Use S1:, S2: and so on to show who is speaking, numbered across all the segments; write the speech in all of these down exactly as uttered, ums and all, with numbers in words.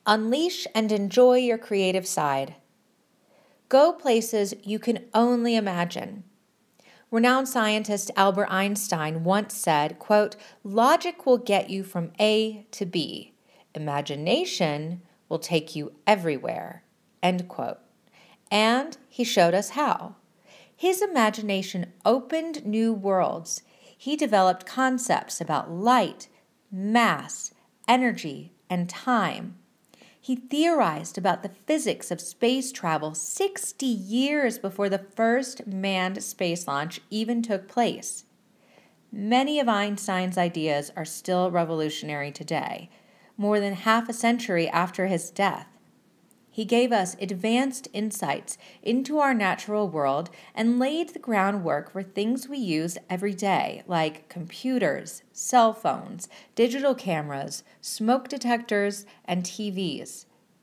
S1: Unleash and enjoy your creative side. Go places you can only imagine. Renowned scientist Albert Einstein once said, quote, "Logic will get you from A to B. Imagination will take you everywhere," end quote. And he showed us how. His imagination opened new worlds. He developed concepts about light, mass, energy, and time. He theorized about the physics of space travel sixty years before the first manned space launch even took place. Many of Einstein's ideas are still revolutionary today, more than half a century after his death. He gave us advanced insights into our natural world and laid the groundwork for things we use every day, like computers, cell phones, digital cameras, smoke detectors, and T Vs.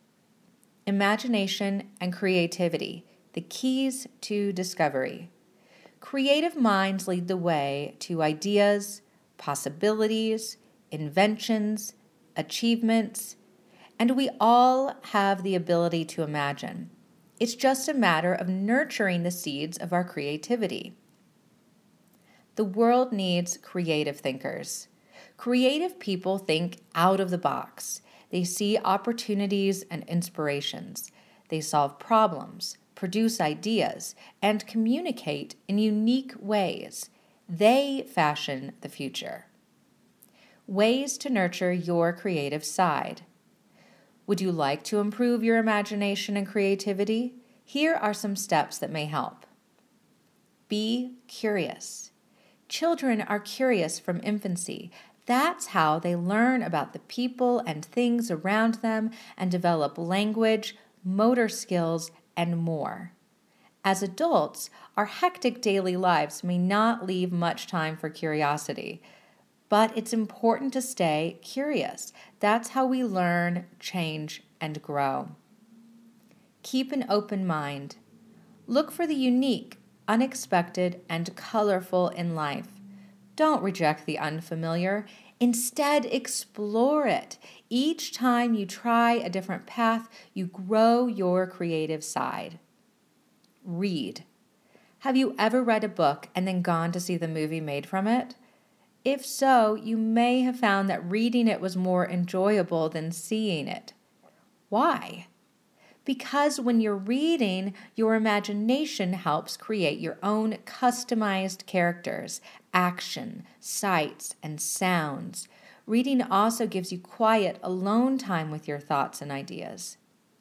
S1: Imagination and creativity, the keys to discovery. Creative minds lead the way to ideas, possibilities, inventions, achievements, and we all have the ability to imagine. It's just a matter of nurturing the seeds of our creativity. The world needs creative thinkers. Creative people think out of the box. They see opportunities and inspirations. They solve problems, produce ideas, and communicate in unique ways. They fashion the future. Ways to nurture your creative side. Would you like to improve your imagination and creativity? Here are some steps that may help. Be curious. Children are curious from infancy. That's how they learn about the people and things around them and develop language, motor skills, and more. As adults, our hectic daily lives may not leave much time for curiosity. But it's important to stay curious. That's how we learn, change, and grow. Keep an open mind. Look for the unique, unexpected, and colorful in life. Don't reject the unfamiliar. Instead, explore it. Each time you try a different path, you grow your creative side. Read. Have you ever read a book and then gone to see the movie made from it? If so, you may have found that reading it was more enjoyable than seeing it. Why? Because when you're reading, your imagination helps create your own customized characters, action, sights, and sounds. Reading also gives you quiet, alone time with your thoughts and ideas.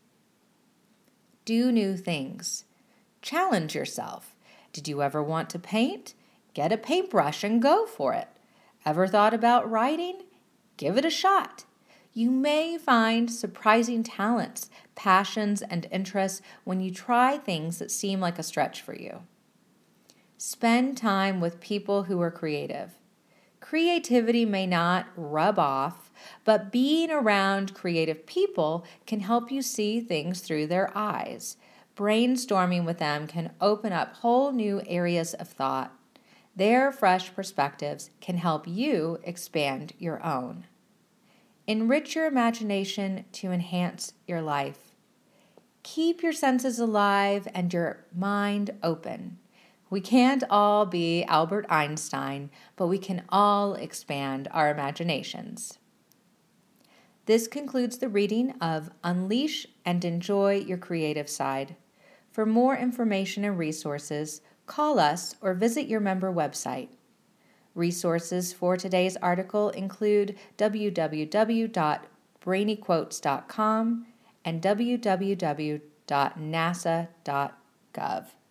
S1: Do new things. Challenge yourself. Did you ever want to paint? Get a paintbrush and go for it. Ever thought about writing? Give it a shot. You may find surprising talents, passions, and interests when you try things that seem like a stretch for you. Spend time with people who are creative. Creativity may not rub off, but being around creative people can help you see things through their eyes. Brainstorming with them can open up whole new areas of thought. Their fresh perspectives can help you expand your own. Enrich your imagination to enhance your life. Keep your senses alive and your mind open. We can't all be Albert Einstein, but we can all expand our imaginations. This concludes the reading of Unleash and Enjoy Your Creative Side. For more information and resources, call us or visit your member website. Resources for today's article include w w w dot brainy quotes dot com and w w w dot nasa dot gov.